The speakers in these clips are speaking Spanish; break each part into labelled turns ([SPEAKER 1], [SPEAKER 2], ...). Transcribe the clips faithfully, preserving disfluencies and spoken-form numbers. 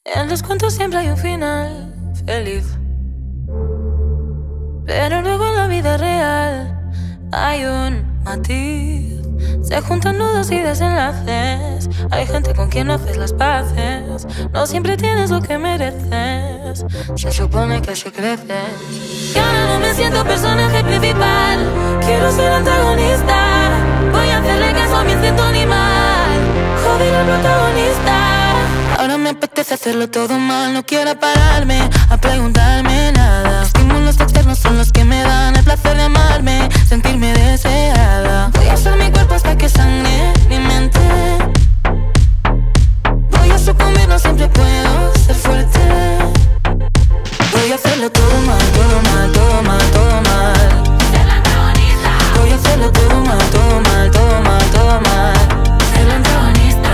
[SPEAKER 1] En los cuentos siempre hay un final feliz, pero luego en la vida real hay un matiz. Se juntan nudos y desenlaces. Hay gente con quien no haces las paces. No siempre tienes lo que mereces. Se supone que así creces. Y ahora no me siento personaje principal. Quiero ser antagonista. Voy a hacerle caso a mi instinto animal. Joder al protagonista. Ahora me apetece hacerlo todo mal. No quiero pararme a preguntarme nada. Estímulos externos son los que me dan el placer de amarme, sentirme deseada. Voy a usar mi cuerpo hasta que sangre mi mente. Voy a sucumbir, no siempre puedo ser fuerte. Voy a hacerlo todo mal, todo mal, todo mal, todo mal. Ser la antagonista. Voy a hacerlo todo mal, todo mal, todo mal, todo mal. Ser la antagonista.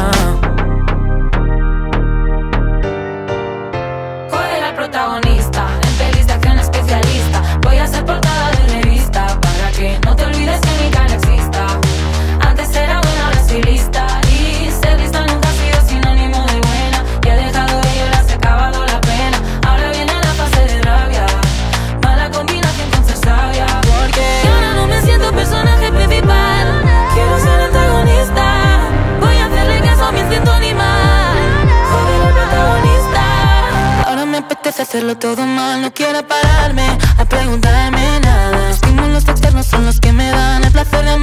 [SPEAKER 1] Joder al protagonista, en pelis de acción especialista. Voy a ser portada de revista para que no te olvides que mi cara exista. Antes era buena, ahora soy lista. Y ser lista nunca ha sido sinónimo de buena. Ya he dejado de llorar, se ha acabado la pena. Ahora viene la fase de rabia, mala combinación con ser sabia. Porque ahora no me siento personaje principal. Quiero ser antagonista. Voy a hacerle caso a mi instinto animal. Joder al protagonista. Ahora me apetece hacerlo todo mal. No quiero pararme a preguntarme nada. Estímulos externos son los que me dan el placer de